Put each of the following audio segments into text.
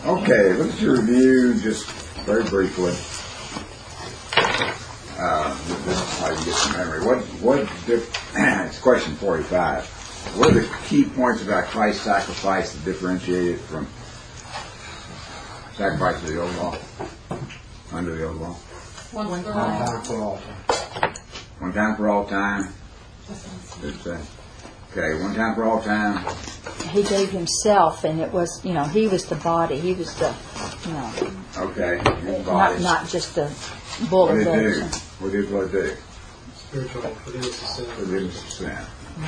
Okay, let's review just very briefly. This is how you get some memory. It's question 45. What are the key points about Christ's sacrifice that differentiate it from sacrifice of the old law? Under the old law? One time for all time. One time for all time. Okay, one time for all time. He gave himself, and it was, he was the body. He was the, Okay, his body. Not just the bull What of did it do? those. What did it do? Spiritual forgiveness of sin. Forgiveness of sin.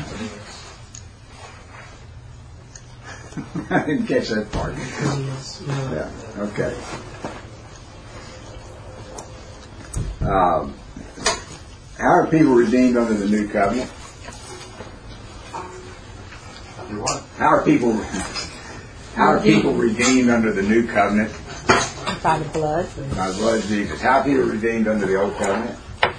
I didn't catch that part. Yeah, okay. How are people redeemed under the new covenant? How are people redeemed under the new covenant? By the blood. By the blood of Jesus. How are people redeemed under the old covenant?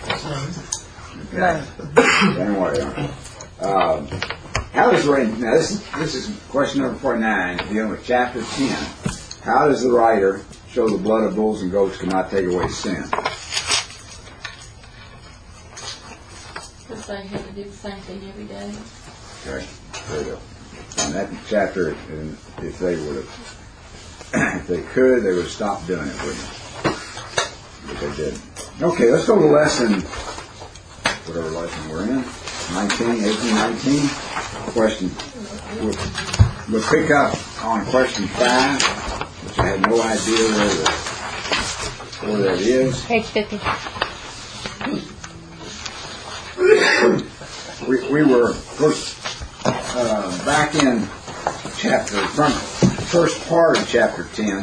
Okay. Same way. How does now this is question number 49, dealing with chapter 10. How does the writer show the blood of bulls and goats cannot take away sin? Because they had to do the same thing every day. Okay, there you go. In that chapter, if they would have, if they could, they would have stopped doing it, wouldn't they? But they didn't. Okay, let's go to lesson, whatever lesson we're in, 18, 19. Question. We'll pick up on question 5, which I had no idea where that is. Page 50. We were back in from the first part of chapter 10.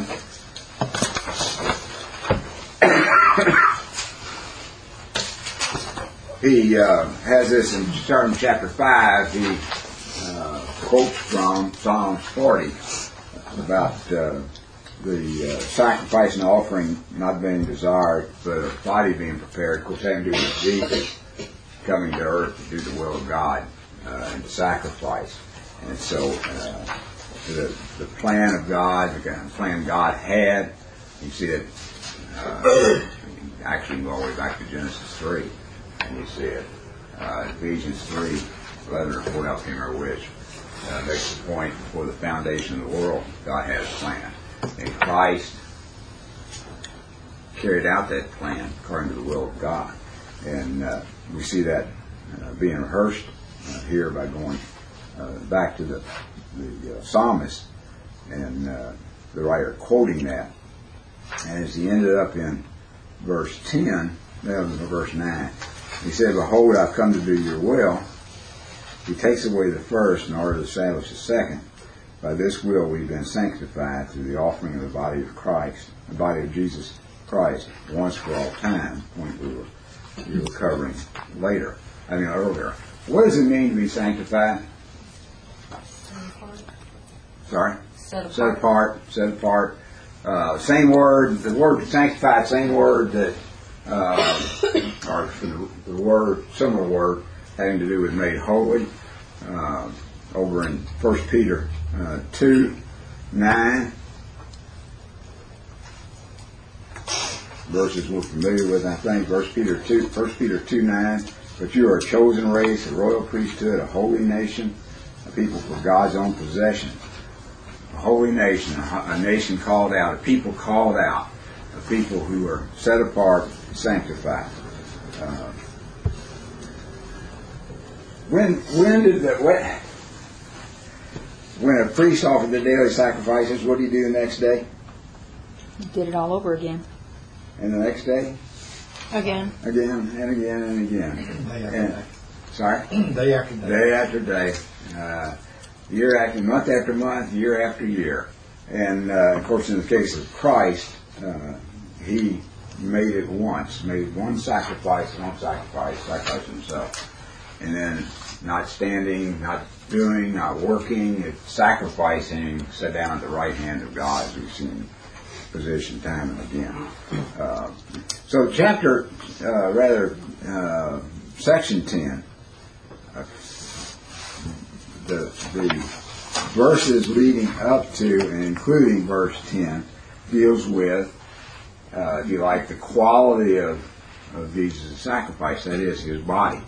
He has this in starting chapter 5. He quotes from Psalms 40 about the sacrifice and offering not being desired, but a body being prepared. Of course, having to do with Jesus coming to earth to do the will of God and to sacrifice. And so the plan of God, the plan God had, you see it, actually go all the way back to Genesis 3, and you see it. Ephesians 3, 11 or 14, or which makes the point before the foundation of the world, God had a plan. And Christ carried out that plan according to the will of God. And we see that being rehearsed here by going back to the psalmist and the writer quoting that. And as he ended up in verse 10, verse 9, he said, "Behold, I've come to do your will." He takes away the first in order to establish the second. By this will we've been sanctified through the offering of the body of Christ, the body of Jesus Christ, once for all time, point we were covering earlier. What does it mean to be sanctified? Sorry? Set apart. Same word, the word sanctified, same word that, or the word, similar word, having to do with made holy. Over in 1 Peter 2:9, verses we're familiar with, I think. 1 Peter 2:9. But you are a chosen race, a royal priesthood, a holy nation, a people for God's own possession. A holy nation, a nation called out, a people called out, a people who are set apart, sanctified. When a priest offered the daily sacrifices, what do you do the next day? He did it all over again. And the next day? Again. Again, and again, and again. Day after day. Sorry? Day after day. Day after day. Month after month, year after year. And, of course, in the case of Christ, He made it once. Made one sacrifice himself. And then not standing, not doing, not working, sacrificing, sat down at the right hand of God, as we've seen position time and again. So section 10, the verses leading up to and including verse 10 deals with, if you like, the quality of Jesus' sacrifice, that is, his body.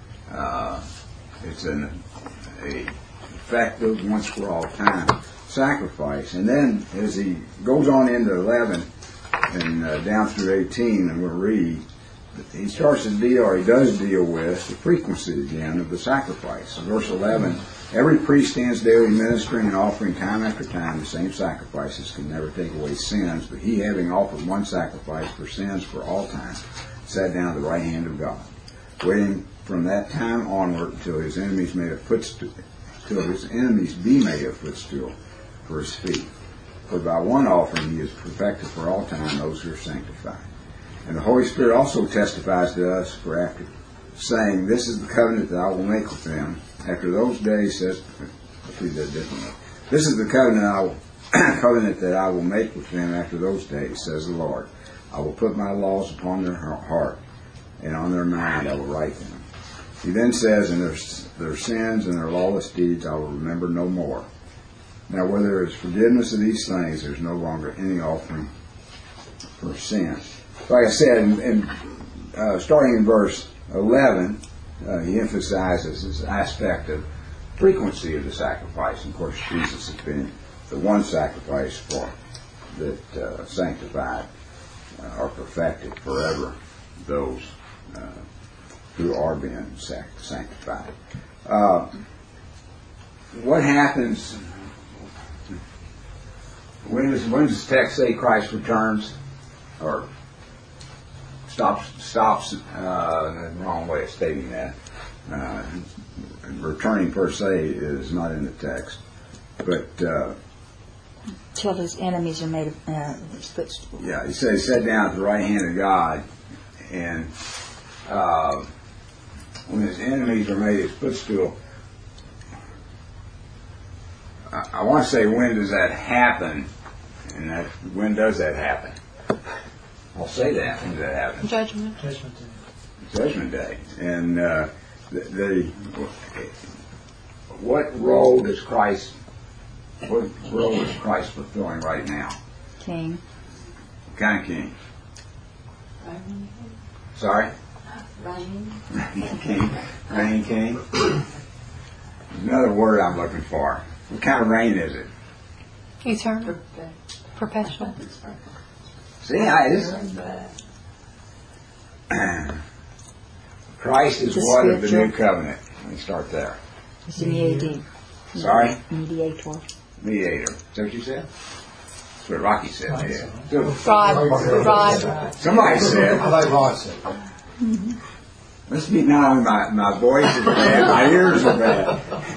It's a effective, once for all time sacrifice. And then as he goes on into 11 and down through 18, and we'll read, he starts to deal, or he does deal with, the frequency again of the sacrifice. In verse 11, every priest stands daily ministering and offering time after time the same sacrifices can never take away sins, but he, having offered one sacrifice for sins for all time, sat down at the right hand of God, waiting from that time onward until his enemies made a footstool, till his enemies be made a footstool for his feet. For by one offering he has perfected for all time those who are sanctified. And the Holy Spirit also testifies to us, for after saying, this is the covenant that I will make with them after those days, says, let's read that differently. This is the covenant that I will make with them after those days, says the Lord. I will put my laws upon their heart, and on their mind I will write them. He then says, and their sins and their lawless deeds I will remember no more. Now where there is forgiveness of these things, there is no longer any offering for sin. Like I said, starting in verse 11, he emphasizes this aspect of frequency of the sacrifice. And of course, Jesus has been the one sacrifice for that sanctified or perfected forever those who are being sanctified. What happens? When does the text say Christ returns, or stops? The wrong way of stating that. Returning per se is not in the text, but till his enemies are made his footstool. Yeah, he says he sat down at the right hand of God, and when his enemies are made his footstool, I want to say, when does that happen? And when does that happen? I'll say that. When does that happen? Judgment. Judgment Day. Judgment Day. And what role is Christ fulfilling right now? King. What kind of king? Sorry? King. Reigning king. Another word I'm looking for. What kind of reign is it? Eternal. Perpetual. See, Christ is what of the new covenant? Let me start there. He's the mediator. Sorry? Mediator. Mediator. Is that what you said? That's what Rocky said. Yeah. God. Somebody said. I like Rod said. Must be not only my voice is bad, my ears are bad.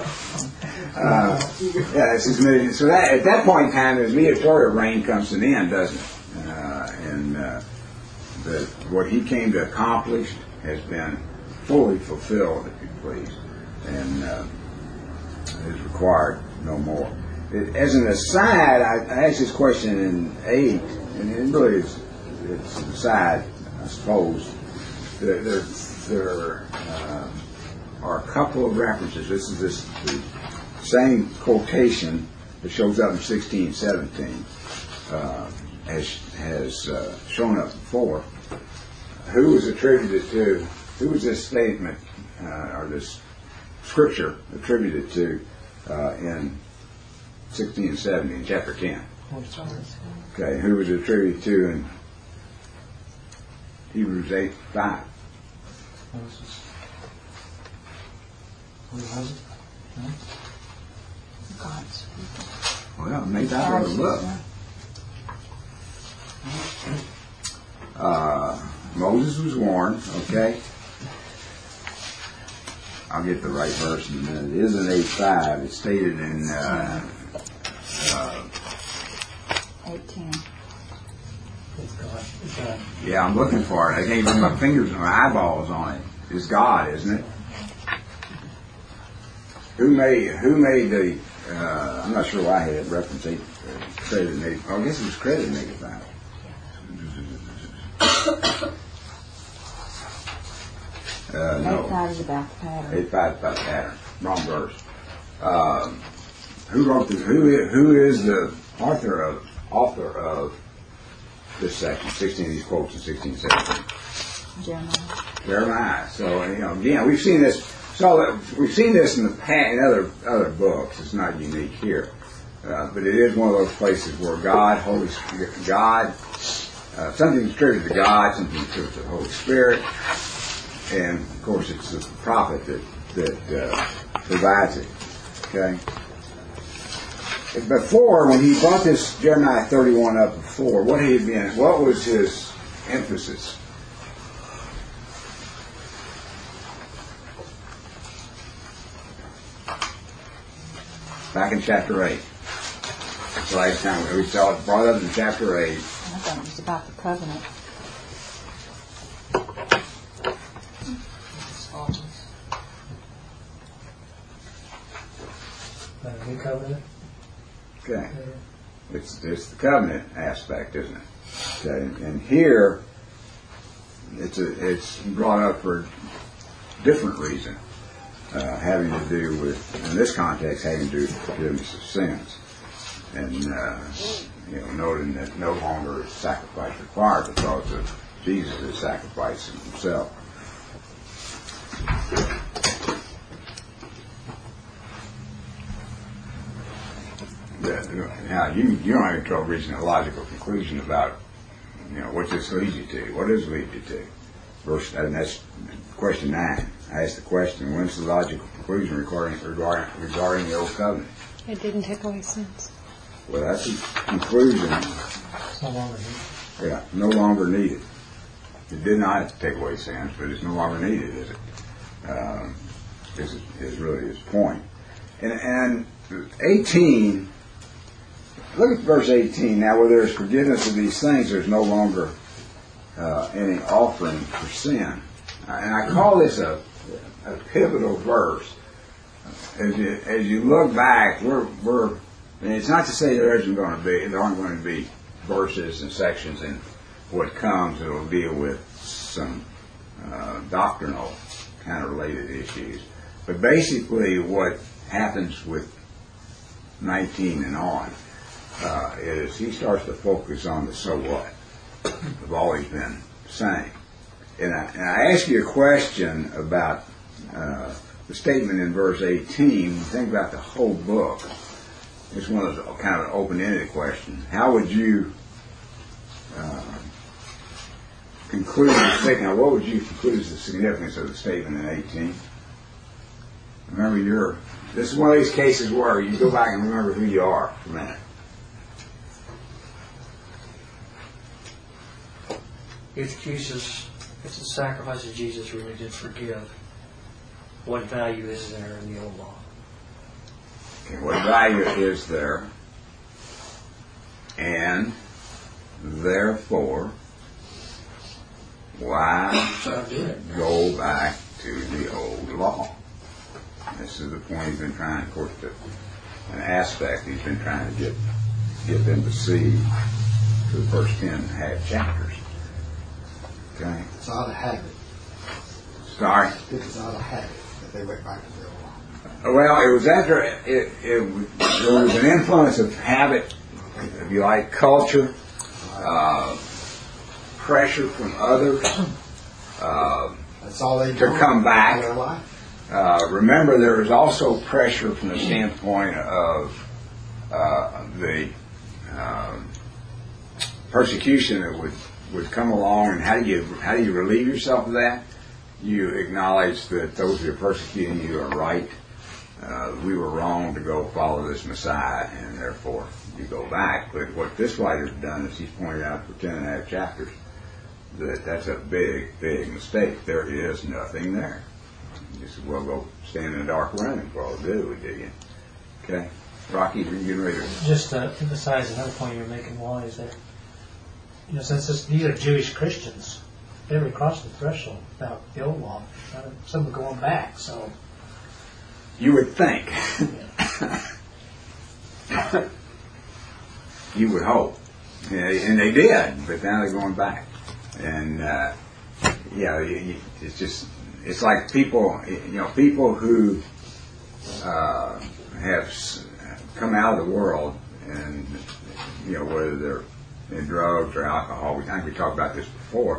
This is mediator. So at that point in time, his mediatorial reign comes to an end, doesn't it? What he came to accomplish has been fully fulfilled, if you please, and is required no more. As an aside, I asked this question in 8, and it really is, it's an aside, I suppose. There are a couple of references. This is the same quotation that shows up in 16 and 17 has shown up before. Who was this statement or this scripture attributed to in 16 and 17, chapter 10? Okay, who was it attributed to in Hebrews 8:5? Moses. Who was it? No? God's. Well, maybe I better look. Moses was warned, okay? I'll get the right verse in a minute. It is in 8:5. It's stated in 18. yeah, I'm looking for it. I can't even put my fingers and my eyeballs on it. It's God, isn't it? Who made the I'm not sure why I had reference 8 credit in 8. Oh, I guess it was credit in 8:5. No. 8:5 is about the pattern. 8:5 is about pattern. Wrong verse. who wrote this? Who is the author of this section? 16 of these quotes in 16, 17. Jeremiah. So again, we've seen this. So we've seen this in the past in other books. It's not unique here, but it is one of those places where God, Holy Spirit, God, something attributed to God, something attributed to the Holy Spirit, and of course it's the prophet that provides it. Okay. Before, when he brought this Jeremiah 31 up before, what was his emphasis? Back in chapter 8. That's the last time we saw it brought up in chapter 8. I thought it was about the covenant. The new covenant. Okay. It's the covenant aspect, isn't it? Okay. And here, it's brought up for a different reason, having to do with, in this context, having to do with forgiveness of sins. And, noting that no longer is sacrifice required because of Jesus' sacrifice himself. Now, you don't have any trouble reaching a logical conclusion about, what this leads you to. What does it lead you to? And that's question 9. I asked the question, when's the logical conclusion regarding the Old Covenant? It didn't take away sins. Well, that's a conclusion. It's no longer needed. Yeah, no longer needed. It did not take away sins, but it's no longer needed, is it? Is really his point. And 18, look at verse 18. Now, where there's forgiveness of these things, there's no longer any offering for sin. And I call this a pivotal verse. As you look back, and it's not to say there aren't going to be verses and sections in what comes that will deal with some doctrinal kind of related issues. But basically what happens with 19 and on is he starts to focus on the so what I've always been saying. And I ask you a question about the statement in verse 18. Think about the whole book. It's one of those kind of open-ended questions. How would you conclude the statement? Now, what would you conclude is the significance of the statement in 18? Remember, this is one of these cases where you go back and remember who you are for a minute. If the sacrifice of Jesus really did forgive, what value is there in the old law? Okay, what value is there? And therefore, why go back to the old law? This is the point he's been trying, of course, an aspect he's been trying to get them to see through the first 10 half chapters. Okay? It's out of habit. Sorry? It's out of habit that they went back to their law. Well, it was after there was an influence of habit, if you like, culture, pressure from others That's all they to come back. Their life. Remember, there was also pressure from the standpoint of the persecution that would come along, and how do you relieve yourself of that? You acknowledge that those who are persecuting you are right. We were wrong to go follow this Messiah, and therefore you go back. But what this writer's done is he's pointed out for 10 and a half chapters that's a big, big mistake. There is nothing there. You said, well, go stand in a dark room. Well, do you? Okay. Rocky, you're getting ready to... Just to emphasize another point you were making, Wally, is that, since these are Jewish Christians, they already crossed the threshold about the old law. Some are going back, so... You would think. You would hope. Yeah, and they did, but now they're going back. And, it's just... It's like people who have come out of the world, and whether they're in drugs or alcohol, I think we talked about this before,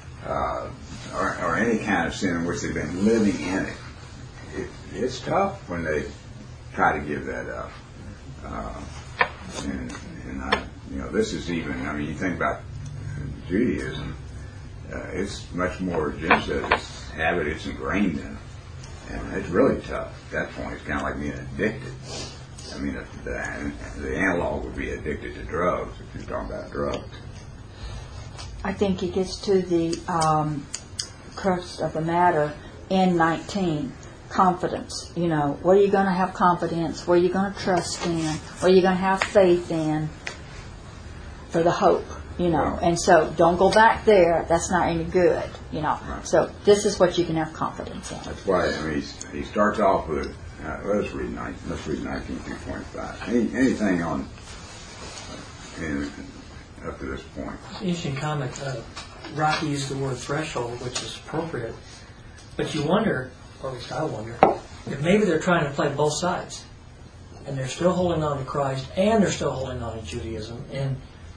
or any kind of sin in which they've been living in it. It's tough when they try to give that up. This is even, you think about Judaism, it's much more, Jim says, it's habit, it's ingrained in them. And it's really tough. At that point, it's kind of like being addicted. The analog would be addicted to drugs, if you're talking about drugs. I think it gets to the crux of the matter in 19. Confidence. What are you going to have confidence? What are you going to trust in? What are you going to have faith in for the hope? And so don't go back there. That's not any good. Right. So this is what you can have confidence in. That's why he starts off with. Let's read 19 through 25. Anything on up to this point. Interesting comment. Rocky used the word threshold, which is appropriate, but you wonder. Or at least I wonder, if maybe they're trying to play both sides. And they're still holding on to Christ, and they're still holding on to Judaism. And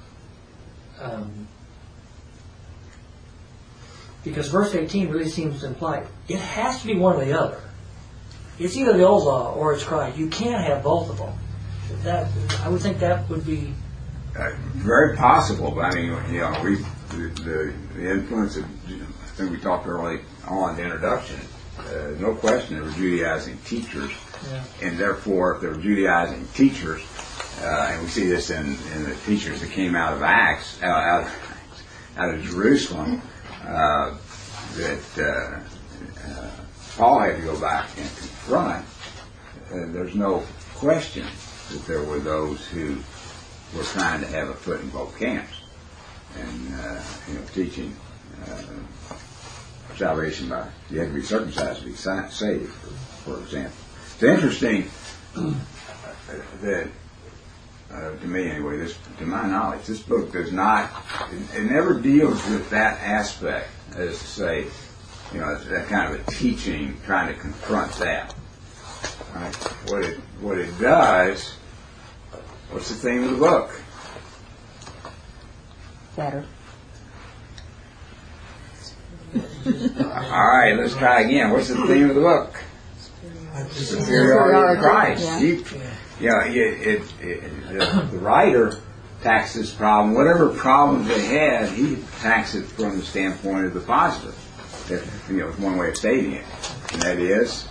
because verse 18 really seems to imply it has to be one or the other. It's either the old law or it's Christ. You can't have both of them. I would think that would be... very possible, but the influence of, I think we talked early on the introduction, no question there were Judaizing teachers, and therefore if there were Judaizing teachers, and we see this in the teachers that came out of Acts, out of Jerusalem, that Paul had to go back and confront. There's no question that there were those who were trying to have a foot in both camps, and teaching salvation by you had to be circumcised to be saved, for example. It's interesting that to me anyway, to my knowledge, this book does not. It never deals with that aspect, as to say, that kind of a teaching trying to confront that. Right? What it does. What's the theme of the book? Better. All right, let's try again. What's the theme of the book? Superiority of Christ. The writer attacks this problem. Whatever problems they had, he attacks it from the standpoint of the positive. It's one way of stating it, and that is,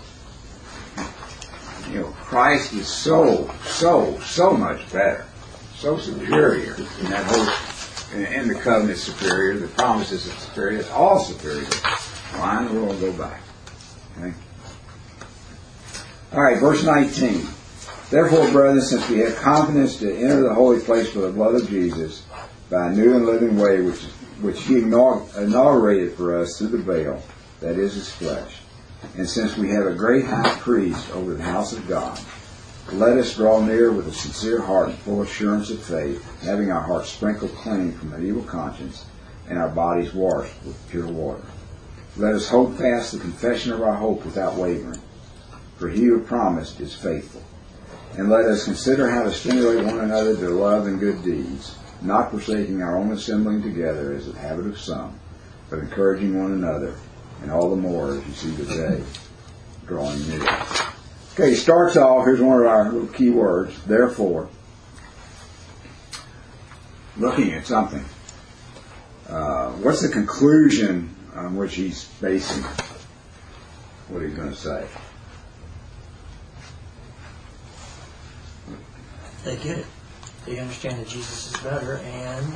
Christ is so much better, so superior, and that whole, and the covenant is superior, the promises are superior, it's all superior. Why in the world go back? Okay. All right, verse 19. Therefore, brethren, since we have confidence to enter the holy place by the blood of Jesus, by a new and living way which He inaugurated for us through the veil, that is His flesh. And since we have a great high priest over the house of God, let us draw near with a sincere heart and full assurance of faith, having our hearts sprinkled clean from an evil conscience and our bodies washed with pure water. Let us hold fast the confession of our hope without wavering, for He who promised is faithful. And let us consider how to stimulate one another to love and good deeds, not forsaking our own assembling together as the habit of some, but encouraging one another, and all the more as you see the day drawing near. Okay, he starts off, here's one of our little key words, therefore, looking at something. What's the conclusion on which he's basing what he's going to say? They get it. They understand that Jesus is better, and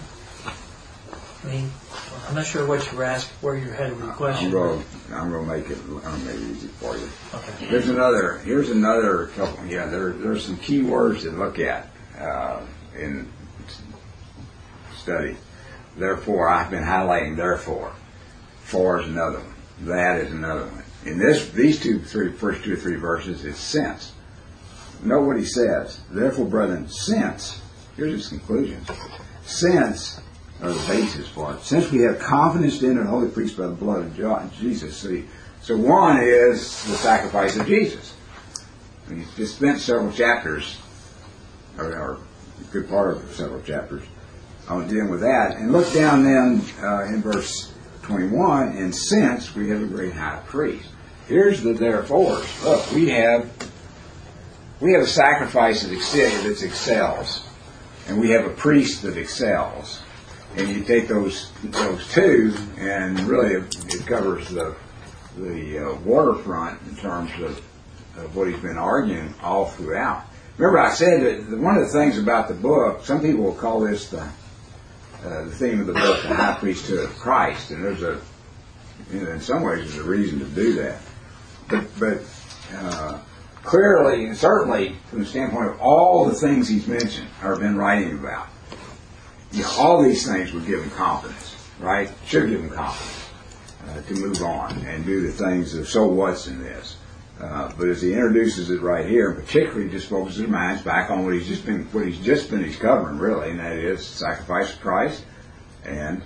I'm not sure what you were asking, where you're headed with the question. I'm going to make it easy for you. Okay. Here's another couple. Yeah, there's some key words to look at in study. Therefore, I've been highlighting therefore. For is another one. That is another one. In these first two or three verses, it's since. Note what he says. Therefore, brethren, since, here's his conclusions. Since, or the basis for it, since we have confidence in the holy priest by the blood of Jesus. So one is the sacrifice of Jesus. He's just spent several chapters or a good part of several chapters on dealing with that. And look down then in verse 21, and since we have a great high priest. Here's the therefore. Look, we have a sacrifice that excels, and we have a priest that excels. And you take those two, and really it covers the waterfront in terms of what he's been arguing all throughout. Remember, I said that one of the things about the book, some people will call this the theme of the book, the high priesthood of Christ, and there's in some ways there's a reason to do that. But clearly and certainly, from the standpoint of all the things he's mentioned or been writing about, all these things would give him confidence, right? Should give him confidence to move on and do the things of so what's in this. But as he introduces it right here, and particularly just focuses his minds back on what he's just finished covering, really, and that is the sacrifice of Christ and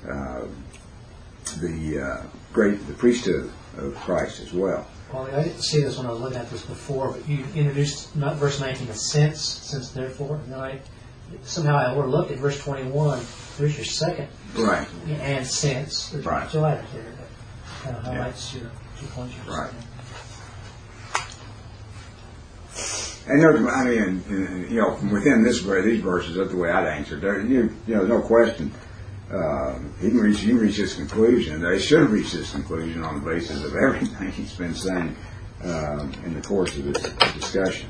the priesthood of Christ as well. Well, I didn't see this when I was looking at this before, but you introduced not verse 19 as since therefore, and then somehow I overlooked at verse 21. There's your second, right? And since there's right. two items there that kind of highlights your 2 points. Right. And there's, within these verses, that's the way I'd answer. There's no question. He can reach this conclusion. They should have reached this conclusion on the basis of everything he's been saying in the course of this discussion.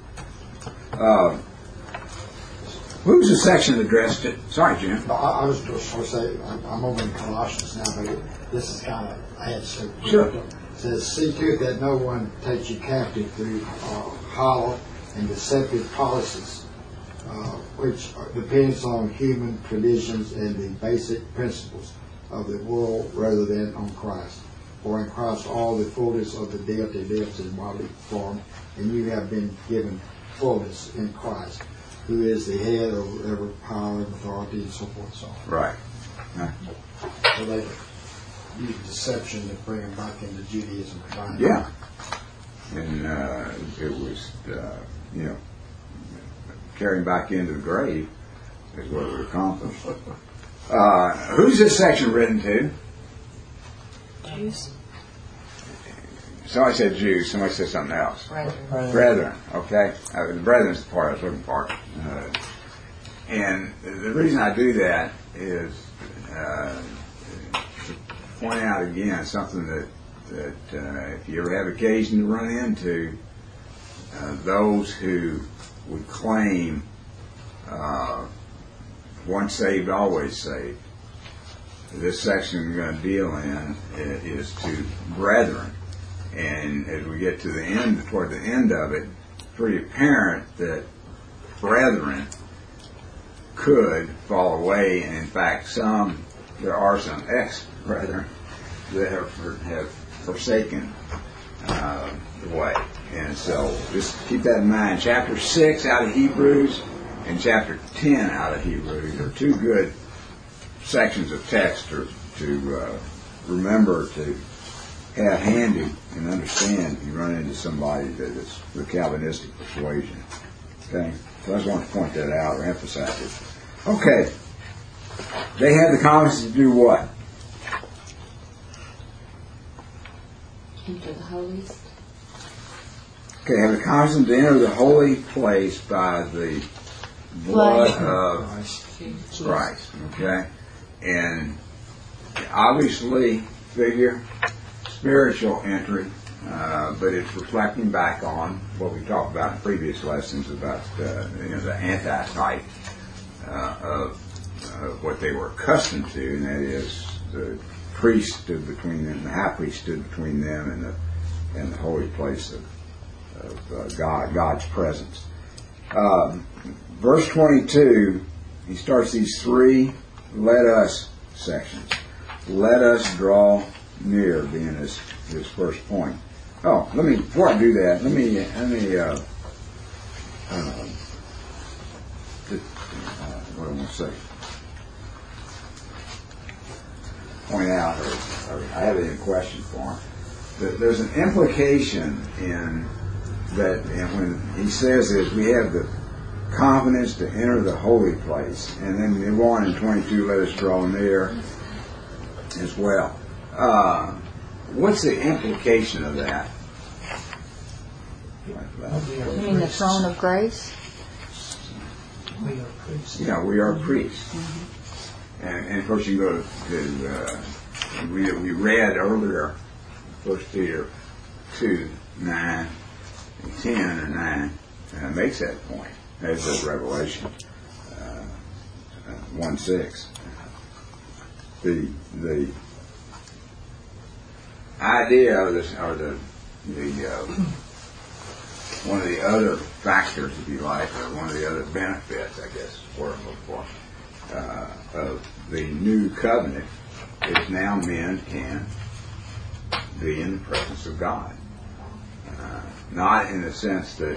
Who's the section addressed to? Sorry, Jim. No, I was just going to say, I'm over in Colossians now, but this is kind of, I had to. Sure. It says, see to it that no one takes you captive through hollow and deceptive policies, which depends on human traditions and the basic principles of the world rather than on Christ. For in Christ all the fullness of the deity lives in bodily form, and you have been given fullness in Christ, who is the head of every power and authority and so forth and so on. Right. So they use deception to bring them back into Judaism. Yeah. And it was, carrying back into the grave is what it accomplished. Who's this section written to? Jews. Somebody said Jews. Somebody said something else. Brethren. Okay. The brethren's the part I was looking for. And the reason I do that is to point out again something that if you ever have occasion to run into those who would claim once saved, always saved, this section we're going to deal in is to brethren. And as we get to the end, toward the end of it, it's pretty apparent that brethren could fall away, and in fact there are some ex-brethren that have forsaken the way. And so just keep that in mind. Chapter 6 out of Hebrews and chapter 10 out of Hebrews are two good sections of text to remember to have handy and understand if you run into somebody that is the Calvinistic persuasion. Okay? So I just want to point that out or emphasize it. Okay. They had the confidence to do what? Enter the holiest. Okay, have the confidence to enter the holy place by the blood of Christ. Okay? And obviously, figure spiritual entry, but it's reflecting back on what we talked about in previous lessons about the antitype of what they were accustomed to, and that is the priest stood between them, the high priest stood between them and the holy place of God's presence. Verse 22, he starts these three "let us" sections. Let us draw near being his first point. Before I do that, let me what I want to say. Point out, or I have a question for him. There's an implication in that, and when he says this, we have the confidence to enter the holy place. And then in 1 and 22, let us draw near as well. What's the implication of that? You mean the throne of grace? We are priests. Yeah, we are priests. And of course, you go to we read earlier, 1 Peter 2, 9, and 10 and 9, and it makes that point. As does Revelation 1:6. The idea of this, or the one of the other factors, if you like, or one of the other benefits, I guess, is what I'm looking for, of the new covenant is now men can be in the presence of God. Not in the sense that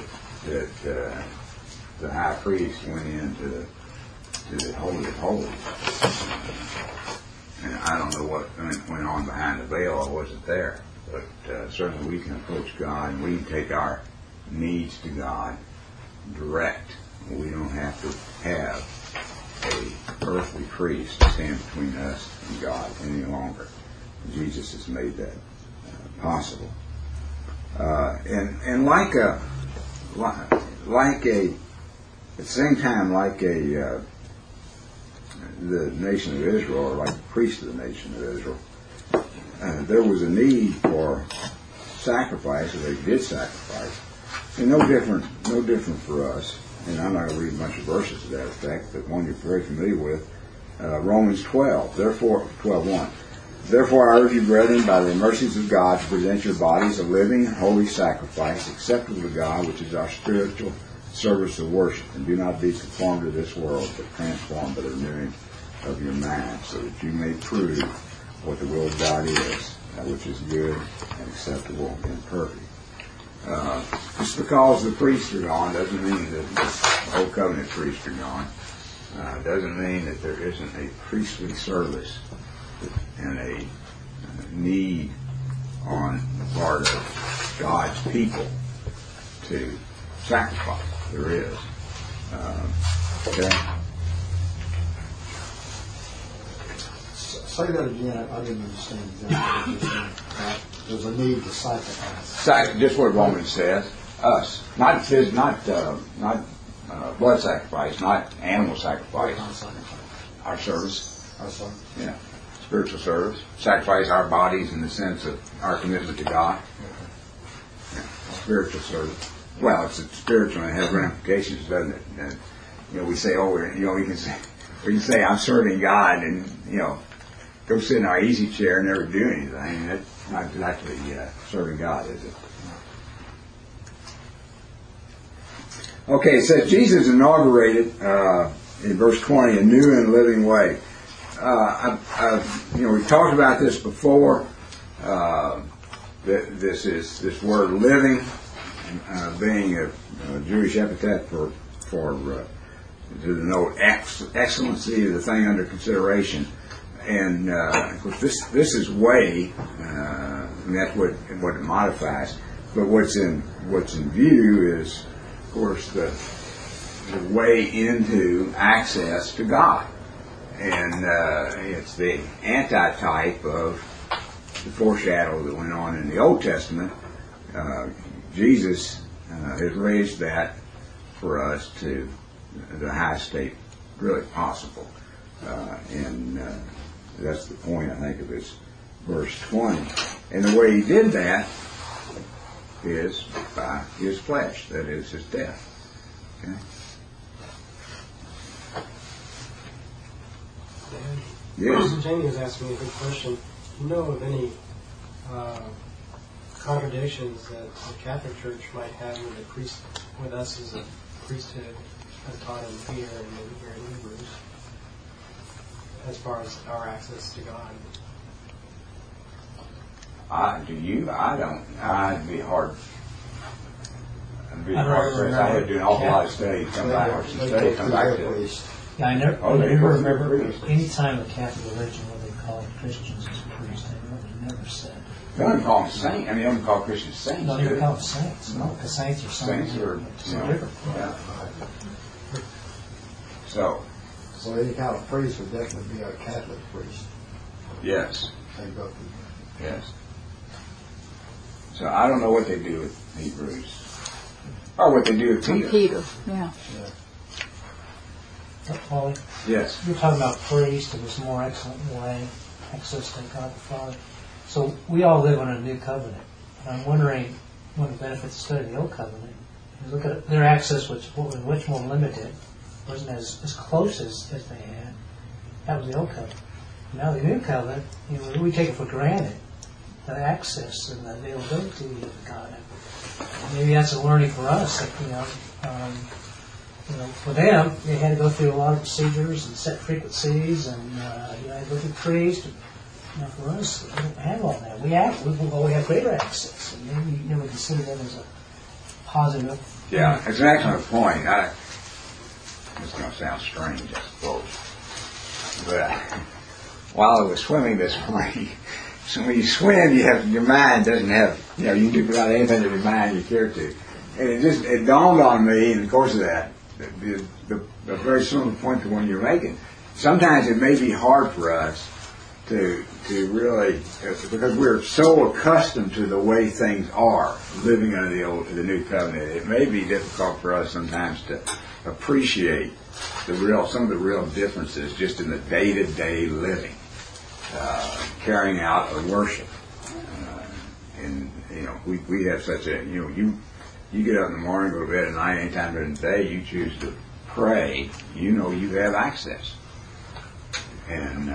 the high priest went into the Holy of Holies. And I don't know what went on behind the veil. I wasn't there. But certainly we can approach God and we can take our needs to God direct. We don't have to have a earthly priest stand between us and God any longer. Jesus has made that possible. And like a at the same time, like the nation of Israel, or like the priest of the nation of Israel, there was a need for sacrifice, or they did sacrifice. And no different for us. And I'm not going to read a bunch of verses to that effect, but one you're very familiar with, Romans 12. Therefore, 12:1. Therefore, I urge you, brethren, by the mercies of God, to present your bodies a living, holy sacrifice, acceptable to God, which is our spiritual service of worship. And do not be conformed to this world, but transformed by the renewing of your mind, so that you may prove what the will of God is, which is good and acceptable and perfect. Just because the priests are gone doesn't mean that the Old Covenant priests are gone. Doesn't mean that there isn't a priestly service and a need on the part of God's people to sacrifice. There is. Okay? Say that again. I didn't understand exactly what you're saying. There's a need to sacrifice. Just what Romans says. Us. Not blood sacrifice, not animal sacrifice. Our service. Our service. Yeah. Spiritual service. Sacrifice our bodies in the sense of our commitment to God. Yeah. Spiritual service. Well, it's spiritual and it has ramifications, doesn't it? And, we say, we can say I'm serving God, and go sit in our easy chair and never do anything. That's not exactly serving God, is it? Okay, it says Jesus inaugurated in verse 20 a new and living way. We've talked about this before. This word "living" being a Jewish epithet for to denote excellency of the thing under consideration. And of course, this is way, and that's what it modifies. But what's in view is, of course, the way into access to God, and it's the antitype of the foreshadow that went on in the Old Testament. Jesus has raised that for us to the highest state really possible, and that's the point, I think, of his verse 20. And the way he did that is by his flesh, that is, his death. Okay? Yes. Jamie was asking me a good question. Do you know of any contradictions that the Catholic Church might have with us as a priesthood, as taught in Peter and here in Hebrews, as far as our access to God? Do you? I don't. I'd be hard. I had to do an awful lot of study. Come back to it. Yeah, I never remember any time in the Catholic religion where they called Christians as priests. They never said. They don't call them saints. I mean, they don't call Christians saints. No, they don't call them saints. No, because saints are something different. Yeah. So, any kind of priest would definitely be a Catholic priest. yes, They go through. yes. So I don't know what they do with Hebrews, or what they do with Peter. Peter, yeah. Paulie, Yes. you're talking about priest in this more excellent way, access to God the Father. So we all live under a new covenant. And I'm wondering, one of the benefits of studying the Old Covenant is look at their access, which was much more limited, wasn't as close as they had. That was the Old Covenant. Now the New Covenant, we take it for granted, the access and the availability of God. Maybe that's a learning for us. That, for them, they had to go through a lot of procedures and set frequencies, and you had to go through priests. Now for us, we don't have all that. We have greater access, and maybe we consider that as a positive. Yeah, it's an excellent point. It's going to sound strange, I suppose. But while I was swimming this morning, so when you swim, your mind doesn't have, you can do about anything in your mind you care to. And it dawned on me in the course of that, the very similar point to one you're making. Sometimes it may be hard for us to really, because we're so accustomed to the way things are, living under the New Covenant, it may be difficult for us sometimes to appreciate some of the real differences just in the day-to-day living, carrying out a worship. And we have such a, you get up in the morning, go to bed at night, anytime during the day, you choose to pray, you have access. And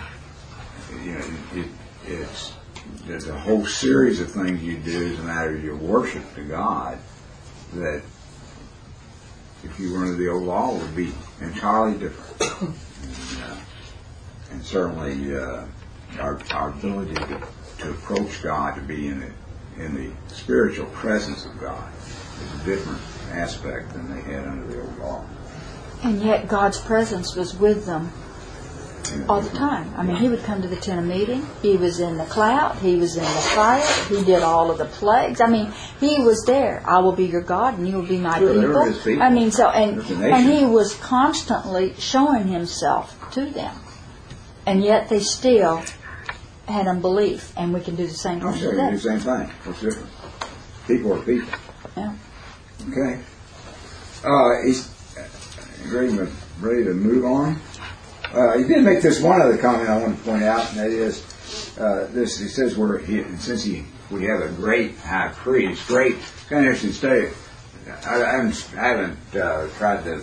there's a whole series of things you do as a matter of your worship to God that, if you were under the old law, would be entirely different. And certainly our ability to approach God, to be in the spiritual presence of God, is a different aspect than they had under the old law. And yet God's presence was with them all the time. I mean, He would come to the tent of meeting. He was in the cloud. He was in the fire. He did all of the plagues. I mean, He was there. I will be your God, and you will be my people. I mean, and He was constantly showing Himself to them, and yet they still had unbelief. And we can do the same thing today. You do the same thing. What's different? People are people. Yeah. Okay. He's ready to move on. He did make this one other comment I want to point out, and that is this. He says we have a great high priest. Great, kind of interesting study. I haven't tried to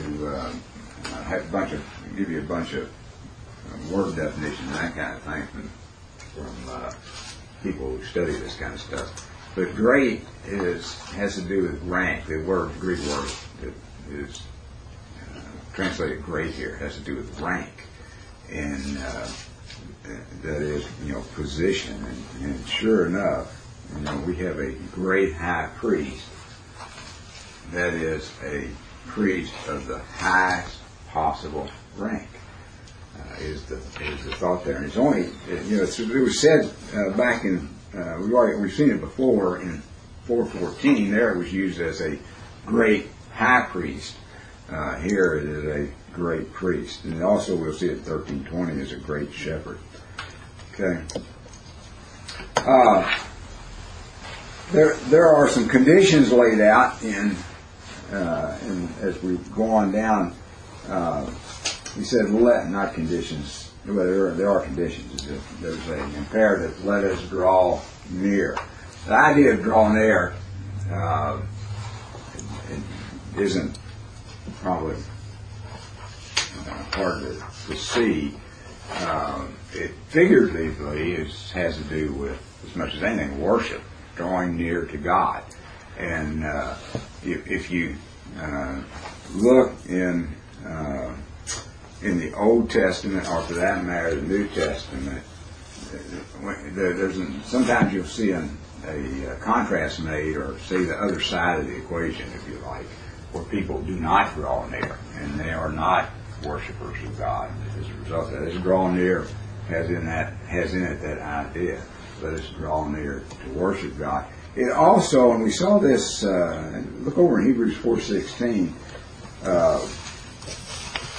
give you a bunch of word definitions and that kind of thing from people who study this kind of stuff. But great has to do with rank. The Greek word that is translated great here has to do with rank, and that is position. And sure enough, we have a great high priest that is a priest of the highest possible rank. Is the thought there? And it's only it was said back in we've seen it before in 4:14. There it was used as a great high priest. Here it is a great priest, and also we'll see it 13:20 as a great shepherd. Okay. There are some conditions laid out in as we go on down. He said, not conditions. Well, there are conditions. There's an imperative, let us draw near. The idea of draw near isn't probably hard to see. It figuratively has to do with, as much as anything, worship, drawing near to God. And if you look in the Old Testament, or for that matter, the New Testament, sometimes you'll see a contrast made, or see the other side of the equation, if you like, where people do not draw near, and they are not worshipers of God. As a result of that, this draw near has in it that idea. Let us draw near to worship God. It also, and we saw this, look over in Hebrews 4:16.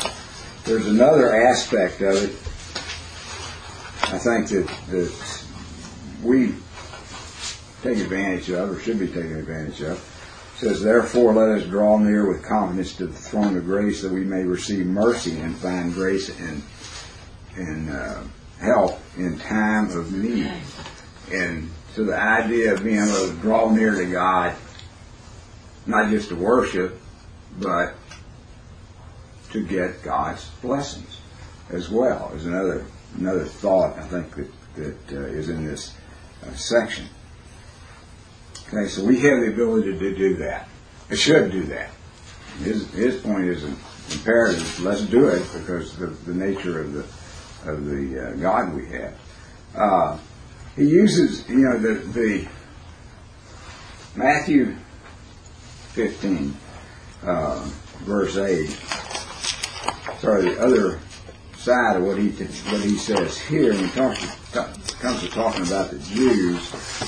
There's another aspect of it, I think, that we take advantage of, or should be taking advantage of. It says, therefore let us draw near with confidence to the throne of grace, that we may receive mercy and find grace and help in time of need. And so the idea of being able to draw near to God, not just to worship, but to get God's blessings as well, is another thought, I think, that is in this section. Okay, so we have the ability to do that. It should do that. His point is imperative. Let's do it, because the nature of the God we have. He uses, the Matthew 15, verse 8. Sorry, the other side of what he says here, when he comes to talking about the Jews.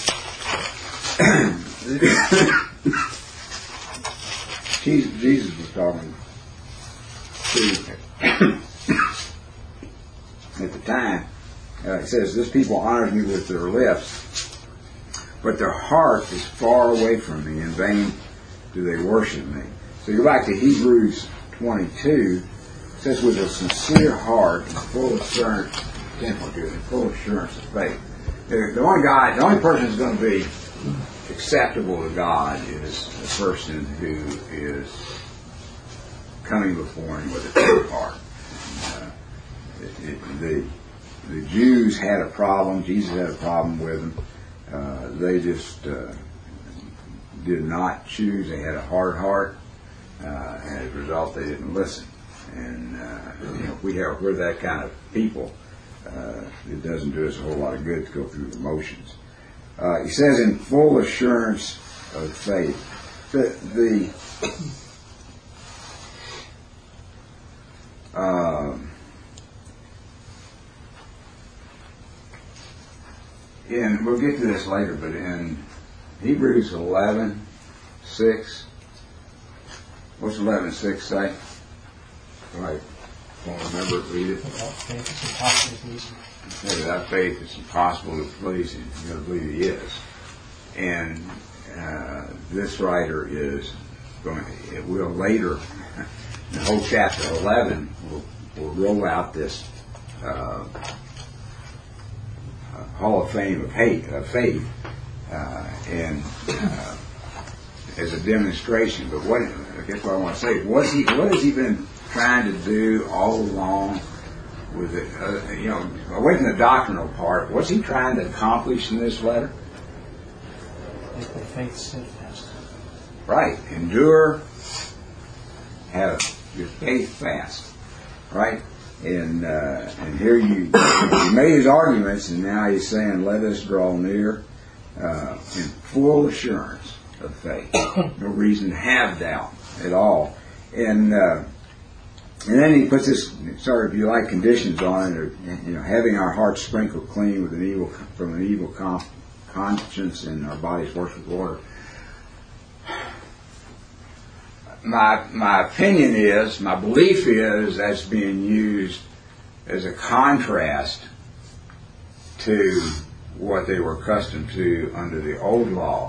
Jesus was talking to at the time. It says, this people honors me with their lips, but their heart is far away from me. In vain do they worship me. So you go back to Hebrews 22. It says, with a sincere heart and full assurance, full assurance of faith. The only person who's going to be acceptable to God is a person who is coming before Him with a true heart. The Jews had a problem. Jesus had a problem with them. They just did not choose. They had a hard heart, and as a result, they didn't listen. And if we're that kind of people, it doesn't do us a whole lot of good to go through the motions. He says, in full assurance of faith. And we'll get to this later, but in Hebrews 11:6, what's 11:6 say? Right. Won't remember it, read it. Without faith it's impossible to please Him. You got to believe He is. And this writer is it will later, in the whole chapter 11, will roll out this Hall of Fame of faith, and as a demonstration. But I guess what I want to say, what has he been trying to do all along with it? Away from the doctrinal part, what's he trying to accomplish in this letter? Make their faith steadfast. Right. Endure. Have your faith fast. Right. And here he made his arguments, and now he's saying, let us draw near in full assurance of faith. No reason to have doubt at all. And then he puts this, sorry if you like, conditions on it, or, having our hearts sprinkled clean from an evil conscience and our bodies washed with water. My opinion is, my belief is, that's being used as a contrast to what they were accustomed to under the old law.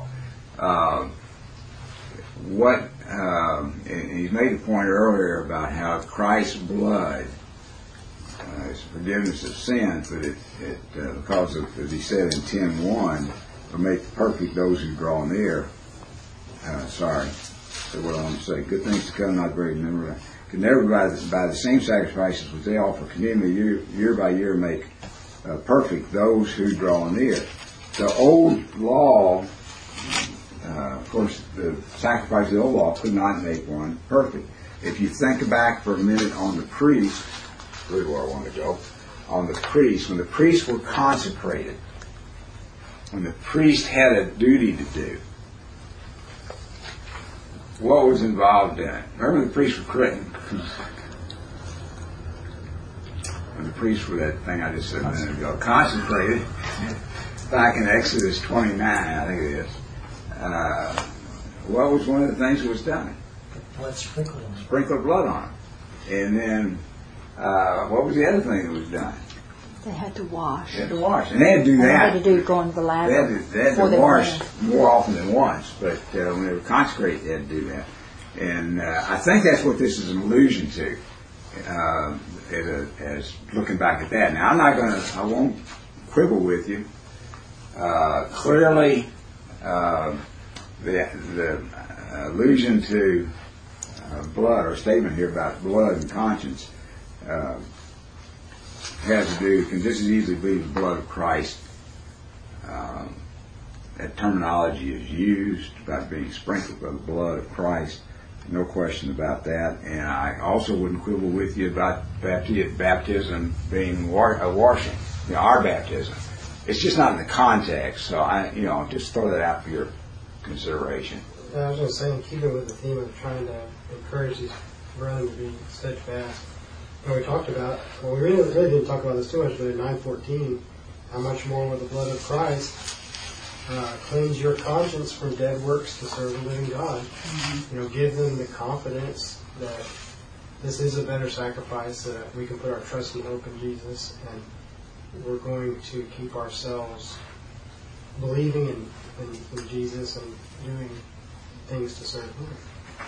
And he's made a point earlier about how Christ's blood is forgiveness of sins, but it because of, as he said in 10:1, will make perfect those who draw near. So what I want to say, good things to come, not great remember. Can never by the same sacrifices which they offer continually year by year make perfect those who draw near. The old law, of course, the sacrifice of the old law could not make one perfect. If you think back for a minute on the priest, really where I want to go, on the priest, when the priests were consecrated, when the priest had a duty to do, what was involved in it? Remember the priests were when the priests were that thing I just said a minute ago, consecrated, back in Exodus 29, I think it is. What was one of the things that was done? Blood sprinkled on them. Sprinkled blood on them. And then What was the other thing that was done? They had to wash. They had to wash, and they had to do They that. had to do going to the lather. They had before to they wash went. more often than once, but when they were consecrated, they had to do that. And I think that's what this is an allusion to, as looking back at that. Now, I won't quibble with you. Clearly, the allusion to blood, or statement here about blood and conscience, has to do, can just as easily be the blood of Christ. That terminology is used about being sprinkled by the blood of Christ. No question about that. And I also wouldn't quibble with you about baptism being a washing, our baptism. It's just not in the context, so just throw that out for your consideration. I was just saying, keep it with the theme of trying to encourage these brethren to be steadfast. And we talked about, we really didn't talk about this too much, but in 9:14, how much more with the blood of Christ cleanse your conscience from dead works to serve the living God. Mm-hmm. Give them the confidence that this is a better sacrifice, that we can put our trust and hope in Jesus, and we're going to keep ourselves believing in Jesus and doing things to serve Him.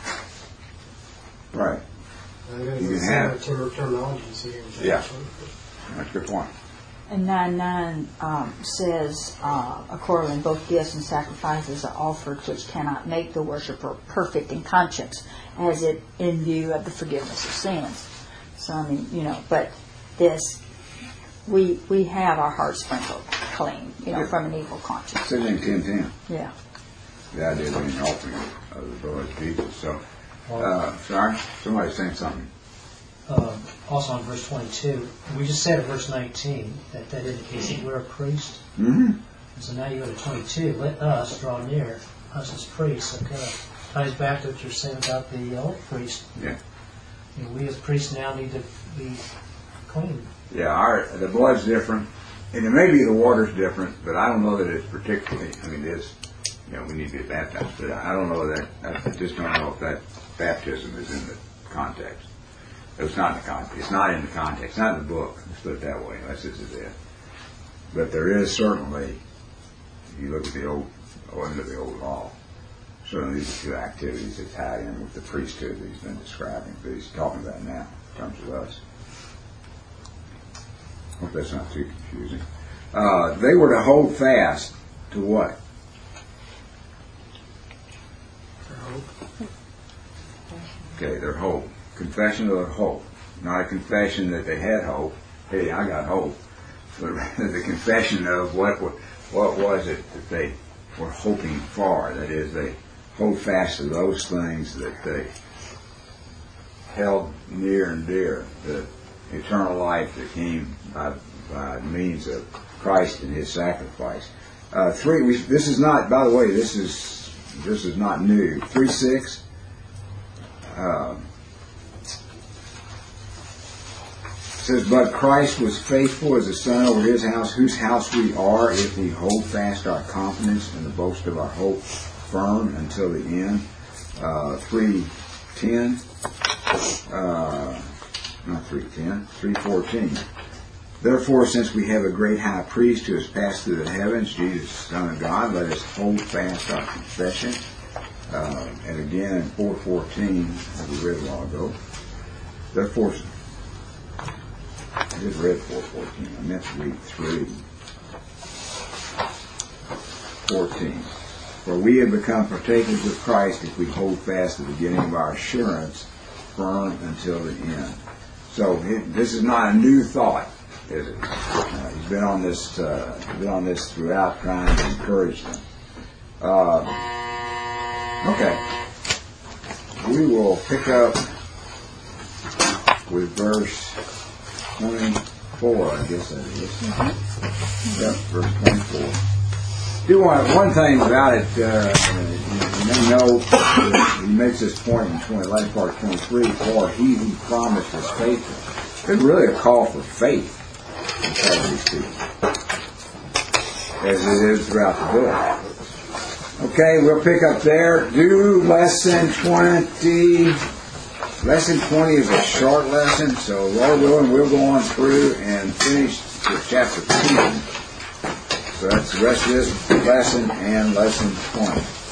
Right. There's a similar terminologies here. Yeah. That's a good point. And 9:9 says, accordingly, both gifts and sacrifices are offered which cannot make the worshiper perfect in conscience, as it in view of the forgiveness of sins. So, but this, we have our hearts sprinkled clean, from an evil conscience. It says in 10:10. Yeah. The idea of being an offering of the blood of Jesus. So, sorry? Somebody's saying something. Also on verse 22, we just said in verse 19 that indicates that we're a priest. Mm-hmm. And so now you go to 22. Let us draw near, us as priests. So kind of ties back to what you're saying about the old priest. Yeah. We as priests now need to be clean. Yeah, the blood's different, and it may be the water's different, but I don't know that it's particularly. It is. We need to be baptized, but I don't know that. I just don't know if that baptism is in the context. It's not in the context. It's not in the context. It's not in the book. Let's put it that way. Unless it's it. But there is certainly. If you look at the under the old law, certainly these are two activities that tie in with the priesthood that he's been describing. That he's talking about now in terms of us. Hope that's not too confusing. They were to hold fast to what? Okay, their hope. Confession of their hope. Not a confession that they had hope. Hey, I got hope. But rather the confession of what was it that they were hoping for. That is, they hold fast to those things that they held near and dear. The eternal life that came by means of Christ and His sacrifice. 3. This is not. By the way, this is not new. 3:6. Says, but Christ was faithful as a son over His house, whose house we are, if we hold fast our confidence and the boast of our hope firm until the end. 3:10. Not 3:10. 3:14. Therefore, since we have a great high priest who has passed through the heavens, Jesus, Son of God, let us hold fast our confession. And again in 4:14, as we read a while ago. Therefore, I just read 4:14. I meant to read 3:14. For we have become partakers of Christ if we hold fast the beginning of our assurance firm until the end. So this is not a new thought, is it? He's been on this throughout, trying to encourage them. Okay, we will pick up with verse 24, I guess that is. Yep, verse 24. Do one thing about it. You may know he makes this point in latter part of 23. For he who promised is faithful. It's really a call for faith in all these people, as it is throughout the book. Okay, we'll pick up there. Do lesson 25. Lesson 20 is a short lesson, so Lord willing, we'll go on through and finish with chapter 10. So that's the rest of this lesson and lesson 20.